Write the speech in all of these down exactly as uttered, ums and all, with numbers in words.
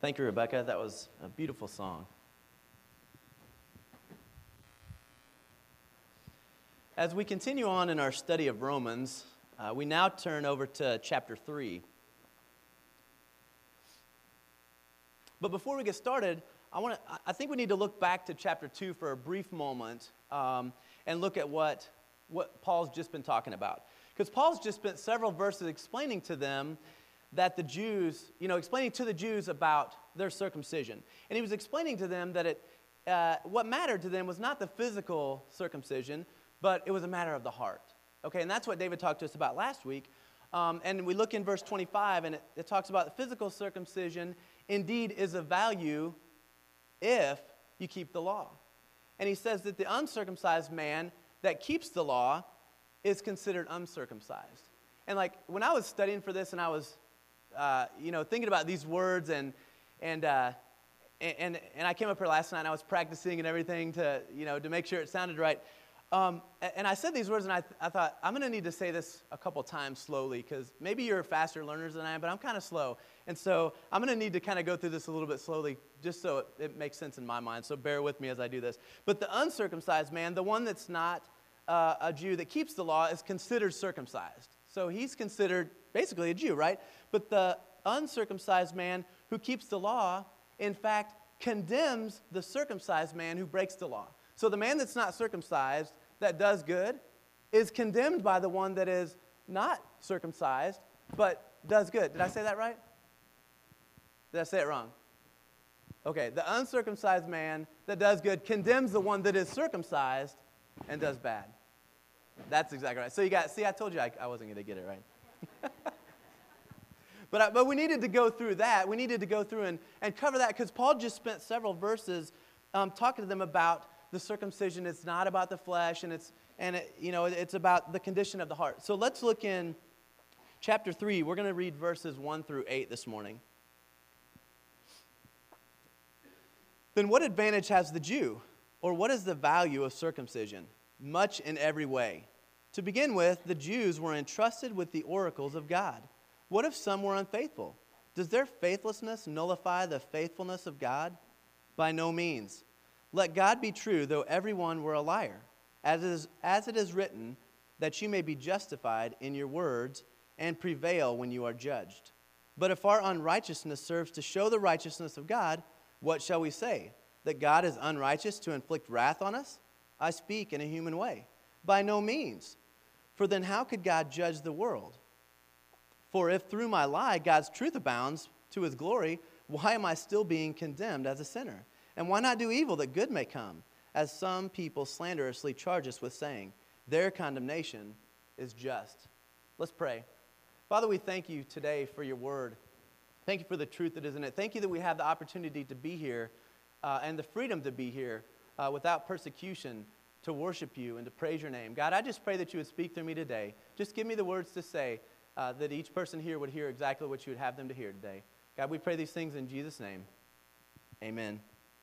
Thank you, Rebecca. That was a beautiful song. As we continue on in our study of Romans, uh, we now turn over to chapter three. But before we get started, I want to. I think we need to look back to chapter two for a brief moment um, and look at what, what Paul's just been talking about. Because Paul's just spent several verses explaining to them that the Jews, you know, explaining to the Jews about their circumcision. And he was explaining to them that it, uh, what mattered to them was not the physical circumcision, but it was a matter of the heart. Okay, and that's what David talked to us about last week. Um, and we look in verse twenty-five, and it, it talks about the physical circumcision indeed is of value if you keep the law. And he says that the uncircumcised man that keeps the law is considered uncircumcised. And like when I was studying for this and I was Uh, you know, thinking about these words, and and uh, and and I came up here last night and I was practicing and everything to you know to make sure it sounded right. Um, and I said these words, and I th- I thought I'm going to need to say this a couple times slowly, because maybe you're faster learners than I am, but I'm kind of slow, and so I'm going to need to kind of go through this a little bit slowly, just so it, it makes sense in my mind. So bear with me as I do this. But the uncircumcised man, the one that's not uh, a Jew that keeps the law, is considered circumcised. So he's considered basically a Jew, right? But the uncircumcised man who keeps the law, in fact, condemns the circumcised man who breaks the law. So the man that's not circumcised, that does good, is condemned by the one that is not circumcised, but does good. Did I say that right? Did I say it wrong? Okay, the uncircumcised man that does good condemns the one that is circumcised and does bad. That's exactly right. So you got, see, I told you I, I wasn't going to get it right. but, I, but we needed to go through that. We needed to go through and, and cover that, because Paul just spent several verses um, talking to them about the circumcision. It's not about the flesh, and it's and it, you know it's about the condition of the heart. So let's look in chapter three. We're going to read verses one through eight this morning. Then what advantage has the Jew, or what is the value of circumcision? Much in every way. To begin with, the Jews were entrusted with the oracles of God. What if some were unfaithful? Does their faithlessness nullify the faithfulness of God? By no means. Let God be true, though everyone were a liar, as it is, as it is written, that you may be justified in your words and prevail when you are judged. But if our unrighteousness serves to show the righteousness of God, what shall we say? That God is unrighteous to inflict wrath on us? I speak in a human way. By no means. For then how could God judge the world? For if through my lie God's truth abounds to his glory, why am I still being condemned as a sinner? And why not do evil that good may come? As some people slanderously charge us with saying, their condemnation is just. Let's pray. Father, we thank you today for your word. Thank you for the truth that is in it. Thank you that we have the opportunity to be here uh, and the freedom to be here uh, without persecution, to worship you and to praise your name. God, I just pray that you would speak through me today. Just give me the words to say uh, that each person here would hear exactly what you would have them to hear today. God, we pray these things in Jesus' name. Amen.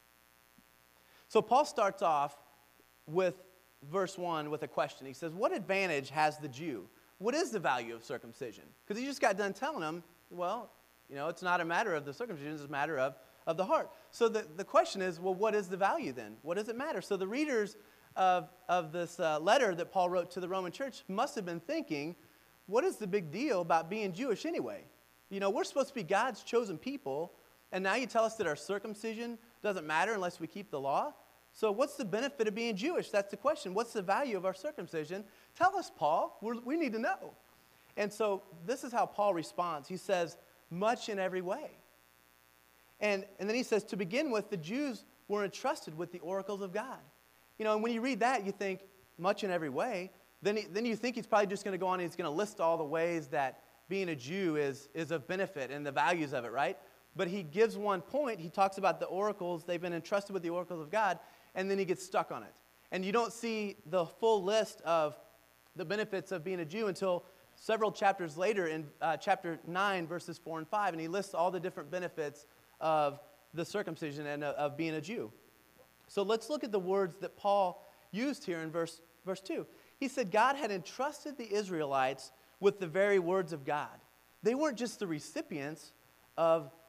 So Paul starts off with verse one with a question. He says, what advantage has the Jew? What is the value of circumcision? Because he just got done telling them, well, you know, it's not a matter of the circumcision, it's a matter of, of the heart. So the, the question is, well, what is the value then? What does it matter? So the readers of, of this uh, letter that Paul wrote to the Roman church must have been thinking, what is the big deal about being Jewish anyway? You know, we're supposed to be God's chosen people, and now you tell us that our circumcision doesn't matter unless we keep the law? So what's the benefit of being Jewish? That's the question. What's the value of our circumcision? Tell us, Paul. We're, we need to know. And so this is how Paul responds. He says, much in every way. And, and then he says, to begin with, the Jews were entrusted with the oracles of God. You know, and when you read that, you think, much in every way. Then, he, then you think he's probably just going to go on and he's going to list all the ways that being a Jew is, is of benefit and the values of it, right? But he gives one point. He talks about the oracles. They've been entrusted with the oracles of God, and then he gets stuck on it. And you don't see the full list of the benefits of being a Jew until several chapters later in uh, chapter nine, verses four and five, and he lists all the different benefits of the circumcision and uh, of being a Jew. So let's look at the words that Paul used here in verse, verse two. He said God had entrusted the Israelites with the very words of God. They weren't just the recipients of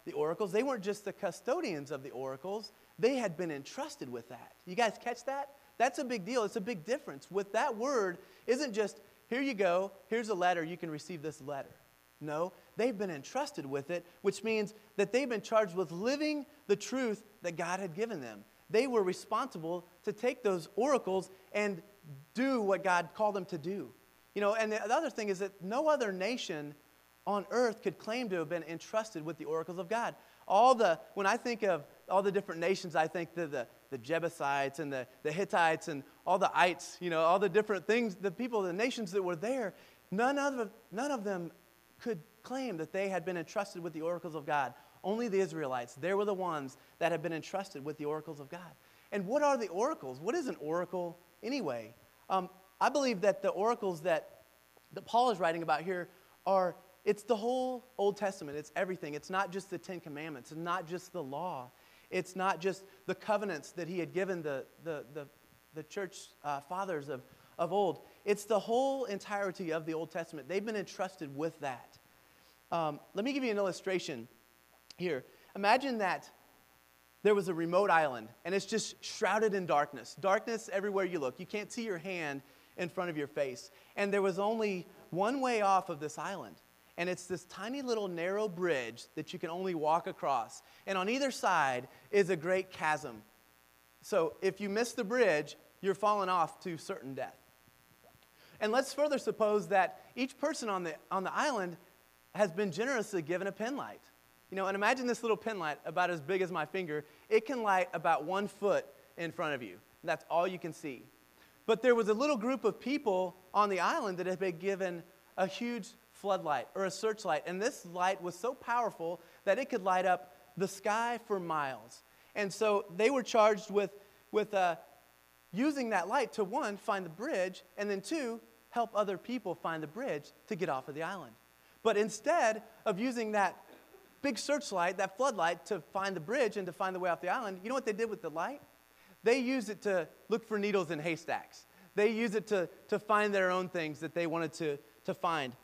the oracles. They weren't just the custodians of the oracles. They had been entrusted with that. You guys catch that? That's a big deal. It's a big difference. With that word, isn't just, here you go, here's a letter, you can receive this letter. No, they've been entrusted with it, which means that they've been charged with living the truth that God had given them. They were responsible to take those oracles and do what God called them to do. You know, and the other thing is that no other nation on earth could claim to have been entrusted with the oracles of God. All the, when I think of all the different nations, I think the, the, the Jebusites and the, the Hittites and all the ites, you know, all the different things, the people, the nations that were there, none of, none of them could claim that they had been entrusted with the oracles of God. Only the Israelites. They were the ones that had been entrusted with the oracles of God. And what are the oracles? What is an oracle anyway? Um, I believe that the oracles that, that Paul is writing about here are, it's the whole Old Testament. It's everything. It's not just the Ten Commandments. It's not just the law. It's not just the covenants that he had given the, the, the, the church uh, fathers of, of old. It's the whole entirety of the Old Testament. They've been entrusted with that. Um, let me give you an illustration here. Imagine that there was a remote island, and it's just shrouded in darkness. Darkness everywhere you look. You can't see your hand in front of your face. And there was only one way off of this island. And it's this tiny little narrow bridge that you can only walk across. And on either side is a great chasm. So if you miss the bridge, you're falling off to certain death. And let's further suppose that each person on the, on the island has been generously given a pen light. You know, and imagine this little pen light about as big as my finger. It can light about one foot in front of you. That's all you can see. But there was a little group of people on the island that had been given a huge floodlight or a searchlight. And this light was so powerful that it could light up the sky for miles. And so they were charged with, with uh, using that light to, one, find the bridge, and then two, help other people find the bridge to get off of the island. But instead of using that big searchlight, that floodlight, to find the bridge and to find the way off the island, you know what they did with the light? They used it to look for needles in haystacks. They used it to, to find their own things that they wanted to, to find.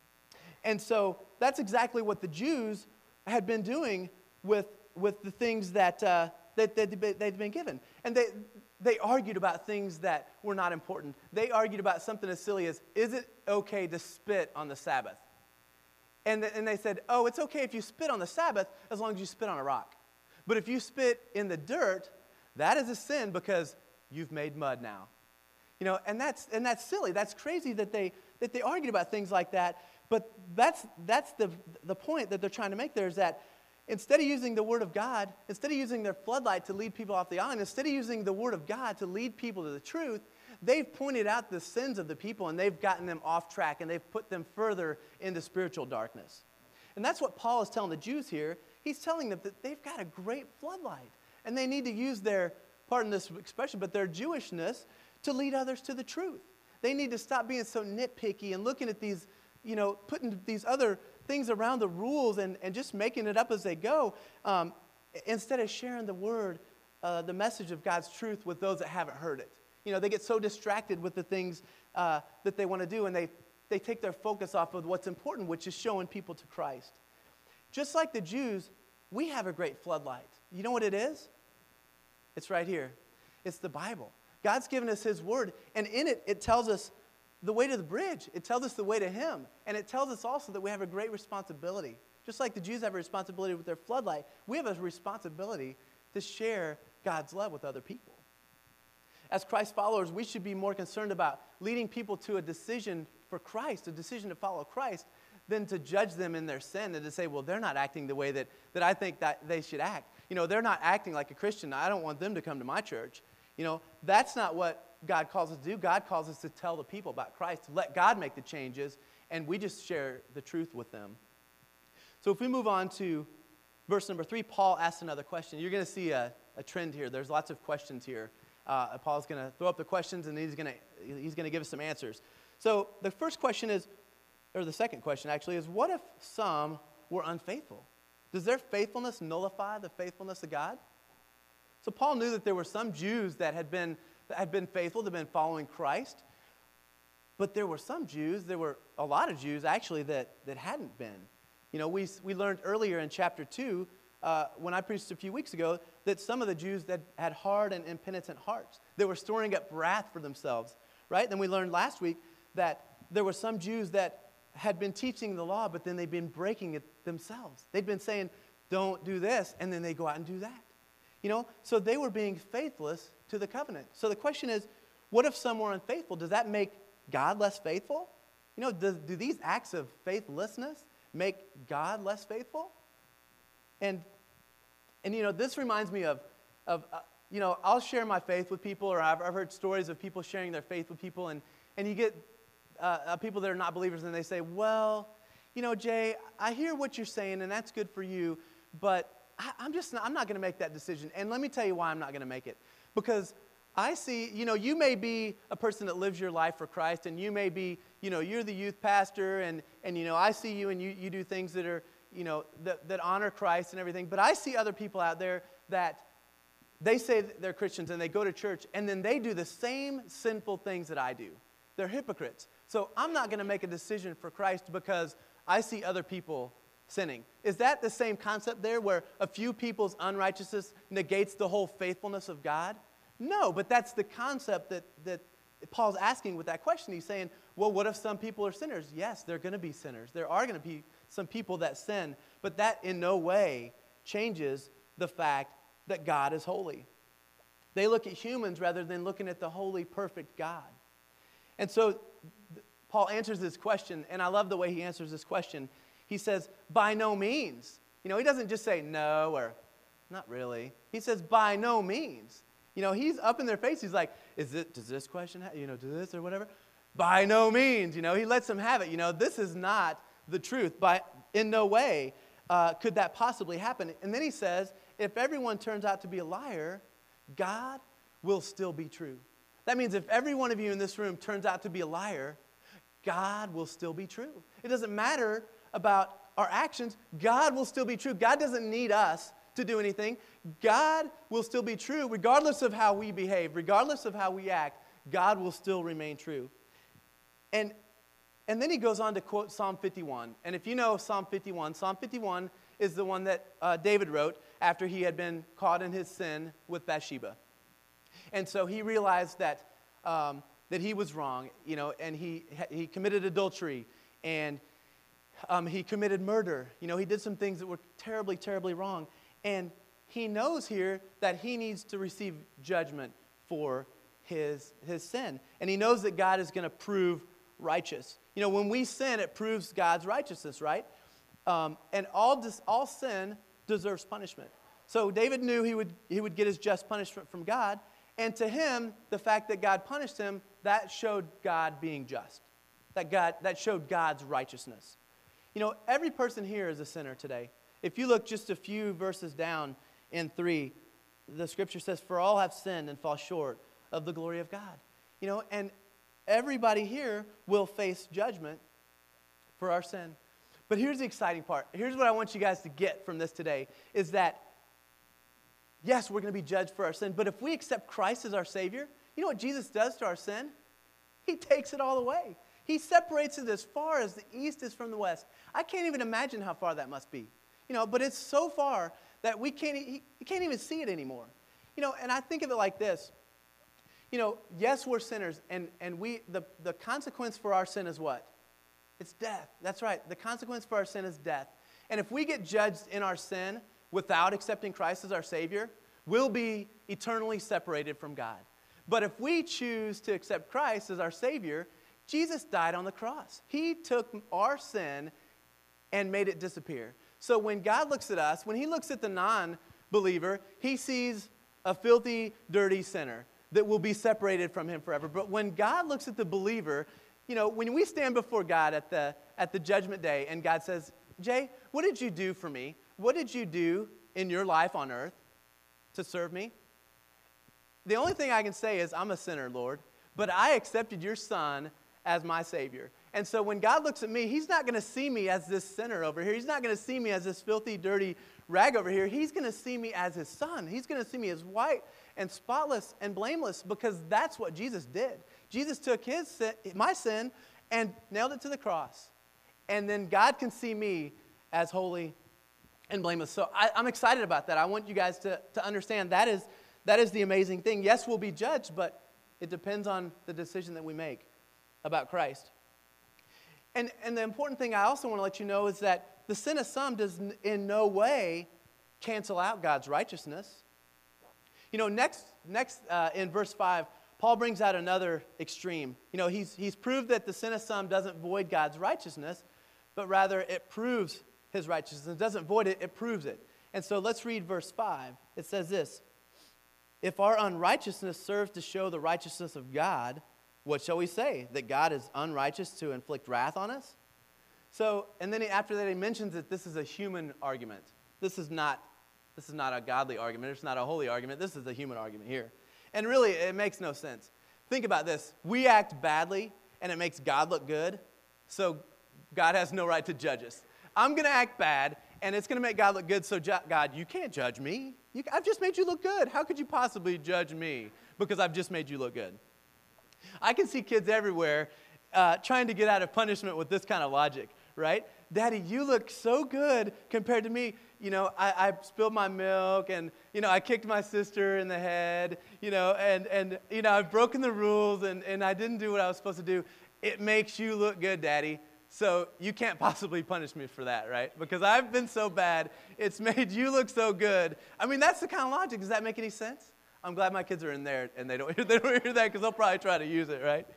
And so that's exactly what the Jews had been doing with, with the things that, uh, that, that they'd been given. And they, they argued about things that were not important. They argued about something as silly as, is it okay to spit on the Sabbath? And, th- and they said, oh, it's okay if you spit on the Sabbath as long as you spit on a rock. But if you spit in the dirt, that is a sin because you've made mud now. You know, and that's and that's silly. That's crazy that they that they argued about things like that. But that's that's the the point that they're trying to make there is that instead of using the Word of God, instead of using their floodlight to lead people off the island, instead of using the Word of God to lead people to the truth, they've pointed out the sins of the people and they've gotten them off track and they've put them further into spiritual darkness. And that's what Paul is telling the Jews here. He's telling them that they've got a great floodlight and they need to use their, pardon this expression, but their Jewishness to lead others to the truth. They need to stop being so nitpicky and looking at these, you know, putting these other things around the rules and, and just making it up as they go, um, instead of sharing the word, uh, the message of God's truth with those that haven't heard it. You know, they get so distracted with the things uh, that they want to do, and they, they take their focus off of what's important, which is showing people to Christ. Just like the Jews, we have a great floodlight. You know what it is? It's right here. It's the Bible. God's given us His Word, and in it, it tells us the way to the bridge. It tells us the way to Him, and it tells us also that we have a great responsibility. Just like the Jews have a responsibility with their floodlight, we have a responsibility to share God's love with other people. As Christ followers, we should be more concerned about leading people to a decision for Christ, a decision to follow Christ, than to judge them in their sin and to say, well, they're not acting the way that, that I think that they should act. You know, they're not acting like a Christian. I don't want them to come to my church. You know, that's not what God calls us to do. God calls us to tell the people about Christ, to let God make the changes, and we just share the truth with them. So if we move on to verse number three, Paul asks another question. You're going to see a, a trend here. There's lots of questions here. Uh, Paul's going to throw up the questions, and he's going to he's going to give us some answers. So the first question is, or the second question actually, is what if some were unfaithful? Does their faithfulness nullify the faithfulness of God? So Paul knew that there were some Jews that had been that had been faithful, that had been following Christ, but there were some Jews, there were a lot of Jews actually that, that hadn't been. You know, we, we learned earlier in chapter two, uh, when I preached a few weeks ago, that some of the Jews that had hard and impenitent hearts, they were storing up wrath for themselves, right? Then we learned last week that there were some Jews that had been teaching the law, but then they'd been breaking it themselves. They'd been saying, don't do this, and then they go out and do that. You know, so they were being faithless to the covenant. So the question is, what if some were unfaithful? Does that make God less faithful? You know, do, do these acts of faithlessness make God less faithful? And, and you know, this reminds me of, of uh, you know, I'll share my faith with people, or I've, I've heard stories of people sharing their faith with people, and, and you get uh, uh, people that are not believers, and they say, well, you know, Jay, I hear what you're saying, and that's good for you, but I, I'm just not, I'm not going to make that decision. And let me tell you why I'm not going to make it. Because I see, you know, you may be a person that lives your life for Christ, and you may be, you know, you're the youth pastor, and, and you know, I see you, and you, you do things that are, you know, that, that honor Christ and everything. But I see other people out there that they say they're Christians, and they go to church, and then they do the same sinful things that I do. They're hypocrites. So I'm not going to make a decision for Christ because I see other people sinning. Is that the same concept there, where a few people's unrighteousness negates the whole faithfulness of God? No, but that's the concept that, that Paul's asking with that question. He's saying, well, what if some people are sinners? Yes, they're going to be sinners. There are going to be some people that sin, but that in no way changes the fact that God is holy. They look at humans rather than looking at the holy, perfect God. And so Paul answers this question, and I love the way he answers this question. He says, by no means. You know, he doesn't just say no or not really. He says, by no means. You know, he's up in their face. He's like, is it, does this question, ha- you know, do this or whatever? By no means. You know, he lets them have it. You know, this is not the truth. By, in no way uh, could that possibly happen. And then he says, if everyone turns out to be a liar, God will still be true. That means if every one of you in this room turns out to be a liar, God will still be true. It doesn't matter about our actions. God will still be true. God doesn't need us to do anything. God will still be true regardless of how we behave, regardless of how we act. God will still remain true. And, and then he goes on to quote Psalm fifty-one. And if you know Psalm fifty-one, Psalm fifty-one is the one that uh, David wrote after he had been caught in his sin with Bathsheba. And so he realized that um, that he was wrong, you know, and he he committed adultery, and um, he committed murder. You know, he did some things that were terribly, terribly wrong. And he knows here that he needs to receive judgment for his, his sin. And he knows that God is going to prove righteous. You know, when we sin, it proves God's righteousness, right? Um, and all, dis, all sin deserves punishment. So David knew he would, he would get his just punishment from God. And to him, the fact that God punished him, that showed God being just. That, God, that showed God's righteousness. You know, every person here is a sinner today. If you look just a few verses down in three, the scripture says, for all have sinned and fall short of the glory of God. You know, and everybody here will face judgment for our sin. But here's the exciting part. Here's what I want you guys to get from this today, is that, yes, we're going to be judged for our sin, but if we accept Christ as our Savior, you know what Jesus does to our sin? He takes it all away. He separates it as far as the east is from the west. I can't even imagine how far that must be. You know, but it's so far that we can't, he, you can't even see it anymore. You know, and I think of it like this. You know, yes, we're sinners, and, and we the, the consequence for our sin is what? It's death. That's right. The consequence for our sin is death. And if we get judged in our sin without accepting Christ as our Savior, we'll be eternally separated from God. But if we choose to accept Christ as our Savior, Jesus died on the cross. He took our sin and made it disappear. So when God looks at us, when he looks at the non-believer, he sees a filthy, dirty sinner that will be separated from him forever. But when God looks at the believer, you know, when we stand before God at the, at the judgment day and God says, Jay, what did you do for me? What did you do in your life on earth to serve me? The only thing I can say is, I'm a sinner, Lord, but I accepted your Son as my Savior. And so when God looks at me, he's not going to see me as this sinner over here. He's not going to see me as this filthy, dirty rag over here. He's going to see me as his Son. He's going to see me as white and spotless and blameless, because that's what Jesus did. Jesus took his sin, my sin and nailed it to the cross. And then God can see me as holy and blameless. So I, I'm excited about that. I want you guys to, to understand that is, that is the amazing thing. Yes, we'll be judged, but it depends on the decision that we make about Christ. And, and the important thing I also want to let you know is that the sin of some does n- in no way cancel out God's righteousness. You know, next, next uh, in verse five, Paul brings out another extreme. You know, he's, he's proved that the sin of some doesn't void God's righteousness, but rather it proves his righteousness. It doesn't void it, it proves it. And so let's read verse five. It says this, if our unrighteousness serves to show the righteousness of God, what shall we say? That God is unrighteous to inflict wrath on us? So, and then he, after that he mentions that this is a human argument. This is not, this is not a godly argument. It's not a holy argument. This is a human argument here. And really, it makes no sense. Think about this. We act badly, and it makes God look good, so God has no right to judge us. I'm going to act bad, and it's going to make God look good, so ju- God, you can't judge me. You, I've just made you look good. How could you possibly judge me because I've just made you look good? I can see kids everywhere uh, trying to get out of punishment with this kind of logic, right? Daddy, you look so good compared to me. You know, I, I spilled my milk, and, you know, I kicked my sister in the head, you know, and, and you know, I've broken the rules, and, and I didn't do what I was supposed to do. It makes you look good, Daddy. So you can't possibly punish me for that, right? Because I've been so bad, it's made you look so good. I mean, that's the kind of logic. Does that make any sense? I'm glad my kids are in there, and they don't hear, they don't hear that because they'll probably try to use it, right?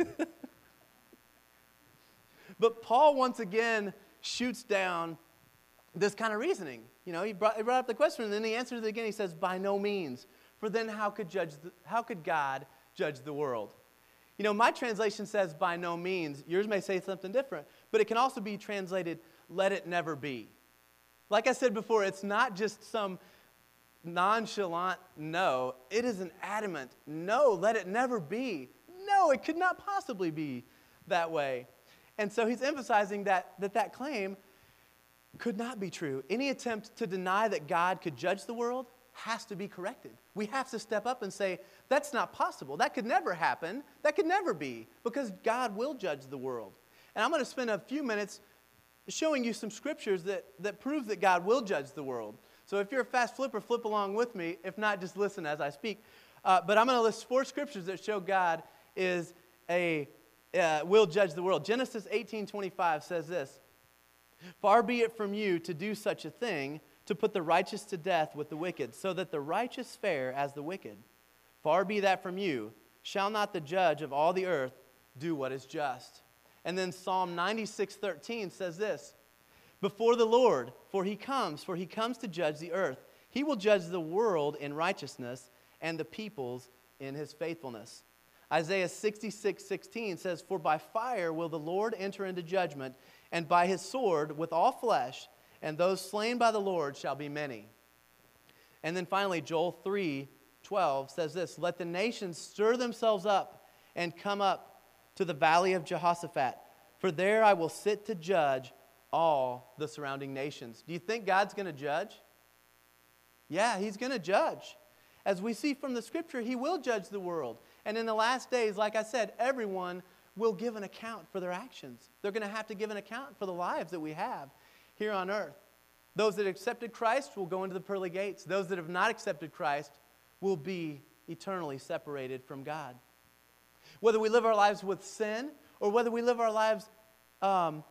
But Paul, once again, shoots down this kind of reasoning. You know, he brought, he brought up the question, and then he answers it again. He says, by no means. For then how could, judge the, how could God judge the world? You know, my translation says, by no means. Yours may say something different. But it can also be translated, let it never be. Like I said before, it's not just some nonchalant no. It is an adamant no, let it never be. No, it could not possibly be that way. And so he's emphasizing that that, that claim could not be true. Any attempt to deny that God could judge the world has to be corrected. We have to step up and say, that's not possible. That could never happen. That could never be, because God will judge the world. And I'm going to spend a few minutes showing you some scriptures that, that prove that God will judge the world. So if you're a fast flipper, flip along with me. If not, just listen as I speak. Uh, but I'm going to list four scriptures that show God is a uh, will judge the world. Genesis eighteen twenty-five says this, far be it from you to do such a thing, to put the righteous to death with the wicked, so that the righteous fare as the wicked. Far be that from you. Shall not the judge of all the earth do what is just? And then Psalm ninety-six thirteen says this, before the Lord, for he comes, for he comes to judge the earth. He will judge the world in righteousness and the peoples in his faithfulness. Isaiah sixty-six sixteen says, for by fire will the Lord enter into judgment, and by his sword with all flesh, and those slain by the Lord shall be many. And then finally, Joel three twelve says this, let the nations stir themselves up and come up to the valley of Jehoshaphat, for there I will sit to judge all the surrounding nations. Do you think God's going to judge? Yeah, he's going to judge. As we see from the scripture, he will judge the world. And in the last days, like I said, everyone will give an account for their actions. They're going to have to give an account for the lives that we have here on earth. Those that accepted Christ will go into the pearly gates. Those that have not accepted Christ will be eternally separated from God. Whether we live our lives with sin or whether we live our lives um,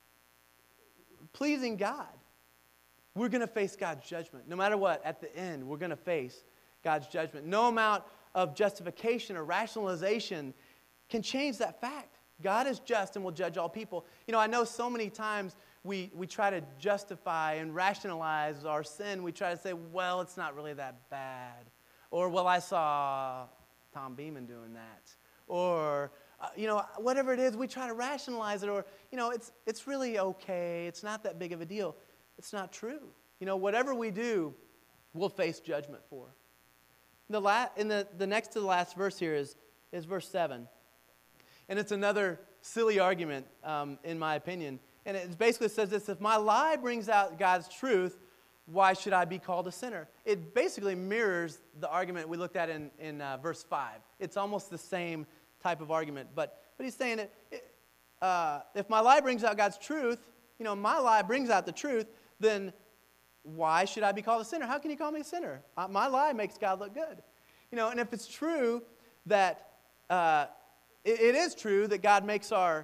pleasing God, we're going to face God's judgment. No matter what, at the end, we're going to face God's judgment. No amount of justification or rationalization can change that fact. God is just and will judge all people. You know, I know so many times we, we try to justify and rationalize our sin. We try to say, well, it's not really that bad. Or, well, I saw Tom Beeman doing that. Or, uh, you know, whatever it is, we try to rationalize it. Or, you know, it's, it's really okay. It's not that big of a deal. It's not true. You know, whatever we do, we'll face judgment for. The la- in the, the next to the last verse here is, is verse seven. And it's another silly argument, um, in my opinion. And it basically says this, if my lie brings out God's truth, why should I be called a sinner? It basically mirrors the argument we looked at in, in uh, verse five. It's almost the same type of argument. But, but he's saying, it, it, uh, if my lie brings out God's truth, you know, my lie brings out the truth, then why should I be called a sinner? How can you call me a sinner? Uh, my lie makes God look good. You know, and if it's true that, uh, it, it is true that God makes our,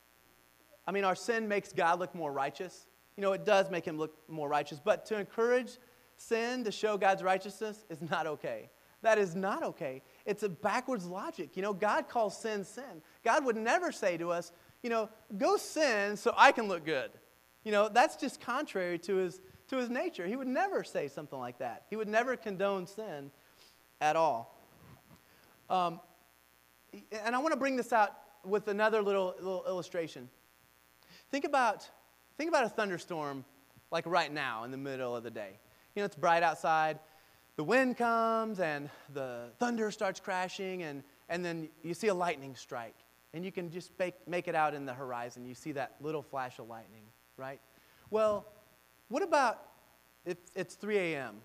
I mean, our sin makes God look more righteous. You know, it does make him look more righteous. But to encourage sin to show God's righteousness is not okay. That is not okay. It's a backwards logic. You know, God calls sin sin. God would never say to us, you know, go sin so I can look good. You know, that's just contrary to his to his nature. He would never say something like that. He would never condone sin at all. Um, and I want to bring this out with another little, little illustration. Think about, think about a thunderstorm like right now in the middle of the day. You know, it's bright outside. The wind comes and the thunder starts crashing, and, and then you see a lightning strike. And you can just make, make it out in the horizon. You see that little flash of lightning, right? Well, what about if it's three a.m.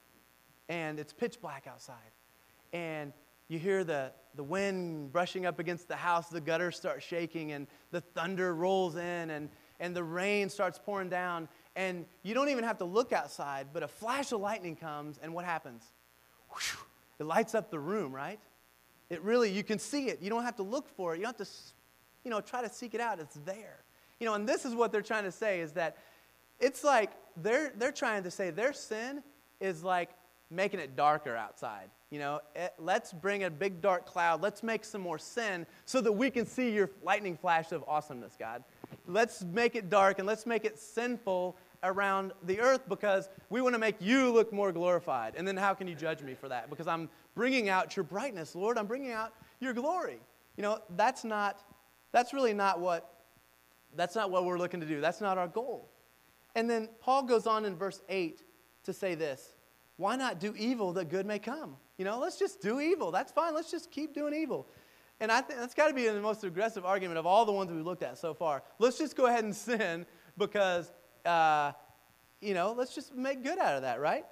and it's pitch black outside, and you hear the, the wind brushing up against the house, the gutters start shaking, and the thunder rolls in, and, and the rain starts pouring down, and you don't even have to look outside, but a flash of lightning comes, and what happens? Whew, it lights up the room, right? It really, you can see it. You don't have to look for it. You don't have to, you know, try to seek it out. It's there. You know, and this is what they're trying to say is that it's like they're they're trying to say their sin is like making it darker outside. You know, it, let's bring a big dark cloud. Let's make some more sin so that we can see your lightning flash of awesomeness, God. Let's make it dark and let's make it sinful around the earth because we want to make you look more glorified. And then how can you judge me for that? Because I'm bringing out your brightness, Lord. I'm bringing out your glory. You know, that's not, that's really not what, that's not what we're looking to do. That's not our goal. And then Paul goes on in verse eight to say this, why not do evil that good may come? You know, let's just do evil. That's fine. Let's just keep doing evil. And I think that's got to be the most aggressive argument of all the ones we've looked at so far. Let's just go ahead and sin because, uh, you know, let's just make good out of that, right?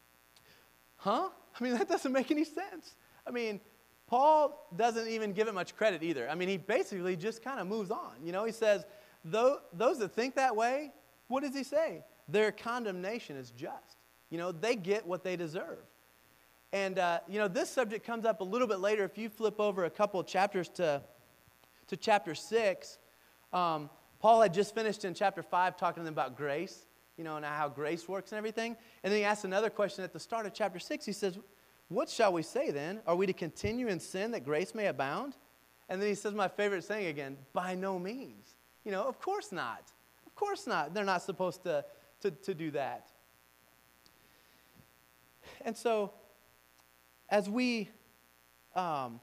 Huh? I mean, that doesn't make any sense. I mean, Paul doesn't even give it much credit either. I mean, he basically just kind of moves on. You know, he says, Though, those that think that way, what does he say? Their condemnation is just. You know, they get what they deserve. And, uh, you know, this subject comes up a little bit later. If you flip over a couple of chapters to, to chapter six, um, Paul had just finished in chapter five talking to them about grace, you know, and how grace works and everything. And then he asks another question at the start of chapter six. He says, what shall we say then? Are we to continue in sin that grace may abound? And then he says my favorite saying again, by no means. You know, of course not. Of course not. They're not supposed to, to, to do that. And so, as we, um,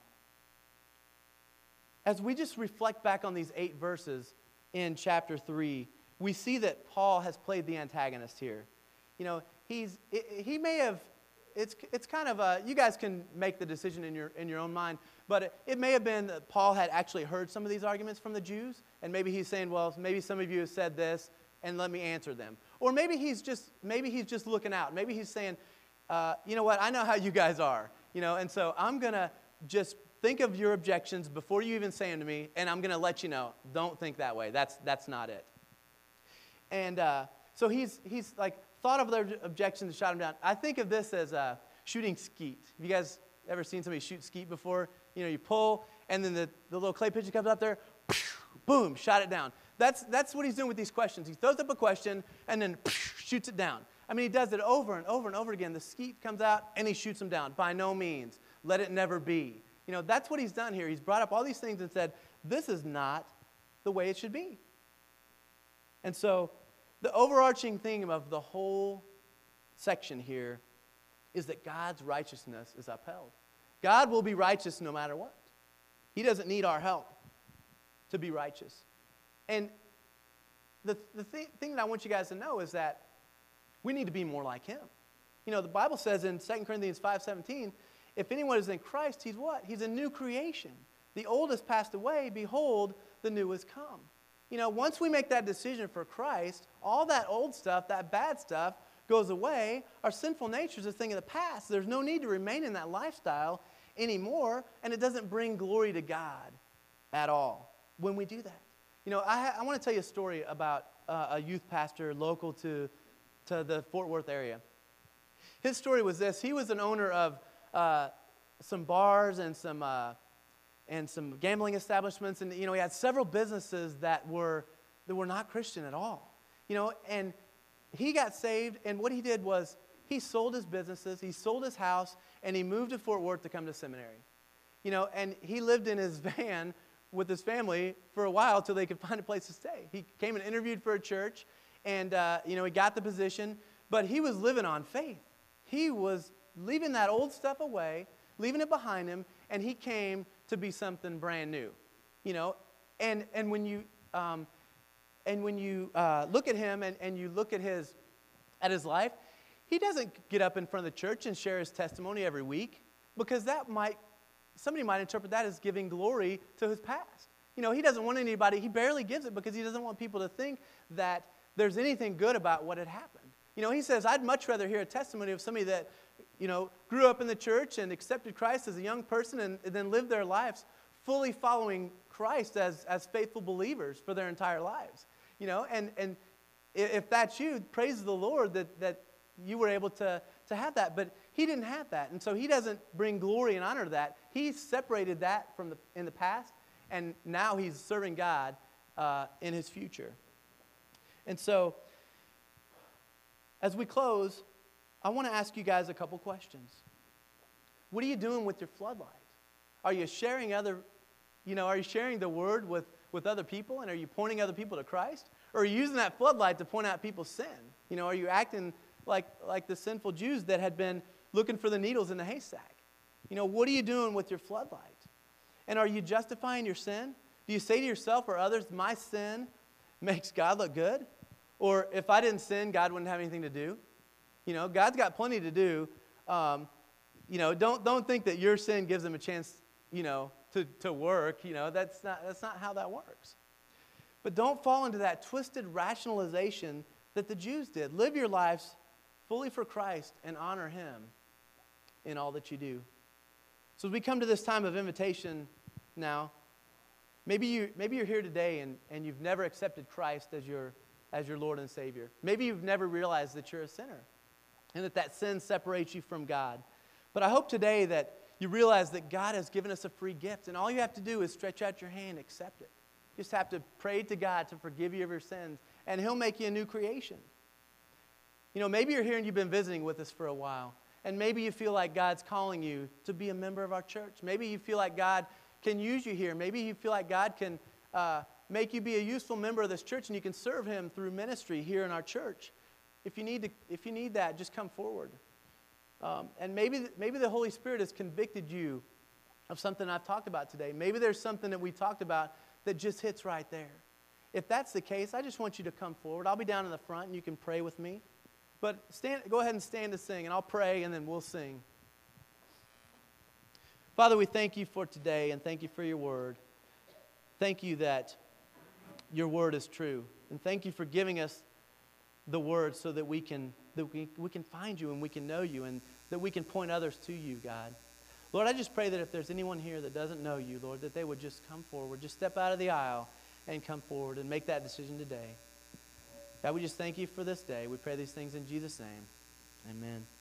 as we just reflect back on these eight verses in chapter three, we see that Paul has played the antagonist here. You know, he's he may have. It's it's kind of a. You guys can make the decision in your in your own mind, but it, it may have been that Paul had actually heard some of these arguments from the Jews, and maybe he's saying, well, maybe some of you have said this, and let me answer them. Or maybe he's just maybe he's just looking out. Maybe he's saying, uh, you know what? I know how you guys are. You know, and so I'm gonna just think of your objections before you even say them to me, and I'm gonna let you know. Don't think that way. That's that's not it. And uh, so he's he's like. thought of their objections and shot them down. I think of this as uh, shooting skeet. Have you guys ever seen somebody shoot skeet before? You know, you pull, and then the, the little clay pigeon comes up there, boom, shot it down. That's, that's what he's doing with these questions. He throws up a question, and then shoots it down. I mean, he does it over and over and over again. The skeet comes out, and he shoots them down. By no means. Let it never be. You know, that's what he's done here. He's brought up all these things and said, this is not the way it should be. And so, the overarching theme of the whole section here is that God's righteousness is upheld. God will be righteous no matter what. He doesn't need our help to be righteous. And the, the th- thing that I want you guys to know is that we need to be more like him. You know, the Bible says in Second Corinthians five seventeen, if anyone is in Christ, he's what? He's a new creation. The old has passed away. Behold, the new has come. You know, once we make that decision for Christ, all that old stuff, that bad stuff, goes away. Our sinful nature is a thing of the past. There's no need to remain in that lifestyle anymore, and it doesn't bring glory to God at all when we do that. You know, I, I want to tell you a story about uh, a youth pastor local to, to the Fort Worth area. His story was this. He was an owner of uh, some bars and some uh, and some gambling establishments, and you know he had several businesses that were that were not Christian at all. You know, and he got saved, and what he did was he sold his businesses, he sold his house, and he moved to Fort Worth to come to seminary. You know, and he lived in his van with his family for a while till they could find a place to stay. He came and interviewed for a church, and uh, you know he got the position, but he was living on faith. He was leaving that old stuff away, leaving it behind him, and he came to be something brand new. You know, and and when you um, and when you uh, look at him and, and you look at his at his life, he doesn't get up in front of the church and share his testimony every week, because that might somebody might interpret that as giving glory to his past. You know, he doesn't want anybody. He barely gives it because he doesn't want people to think that there's anything good about what had happened. You know, he says, I'd much rather hear a testimony of somebody that, you know, grew up in the church and accepted Christ as a young person and, and then lived their lives fully following Christ as, as faithful believers for their entire lives. You know, and, and if that's you, praise the Lord that, that you were able to, to have that. But he didn't have that, and so he doesn't bring glory and honor to that. He separated that from the in the past, and now he's serving God uh, in his future. And so, as we close, I want to ask you guys a couple questions. What are you doing with your floodlight? Are you sharing other, you know, are you sharing the word with, with other people, and are you pointing other people to Christ? Or are you using that floodlight to point out people's sin? You know, are you acting like, like the sinful Jews that had been looking for the needles in the haystack? You know, what are you doing with your floodlight? And are you justifying your sin? Do you say to yourself or others, my sin makes God look good? Or if I didn't sin, God wouldn't have anything to do? You know, God's got plenty to do. Um, you know, don't don't think that your sin gives him a chance, you know, to, to work. You know, that's not that's not how that works. But don't fall into that twisted rationalization that the Jews did. Live your lives fully for Christ and honor him in all that you do. So as we come to this time of invitation now, maybe you maybe you're here today and, and you've never accepted Christ as your as your Lord and Savior. Maybe you've never realized that you're a sinner and that that sin separates you from God. But I hope today that you realize that God has given us a free gift, and all you have to do is stretch out your hand and accept it. You just have to pray to God to forgive you of your sins, and he'll make you a new creation. You know, maybe you're here and you've been visiting with us for a while, and maybe you feel like God's calling you to be a member of our church. Maybe you feel like God can use you here. Maybe you feel like God can uh, make you be a useful member of this church, and you can serve him through ministry here in our church. If you need to, if you need that, just come forward. Um, and maybe, maybe the Holy Spirit has convicted you of something I've talked about today. Maybe there's something that we talked about that just hits right there. If that's the case, I just want you to come forward. I'll be down in the front, and you can pray with me. But stand, go ahead and stand to sing, and I'll pray, and then we'll sing. Father, we thank you for today, and thank you for your word. Thank you that your word is true. And thank you for giving us the word so that we can that we, we can find you and we can know you, and that we can point others to you, God. Lord, I just pray that if there's anyone here that doesn't know you, Lord, that they would just come forward, just step out of the aisle and come forward and make that decision today. God, we just thank you for this day. We pray these things in Jesus' name. Amen.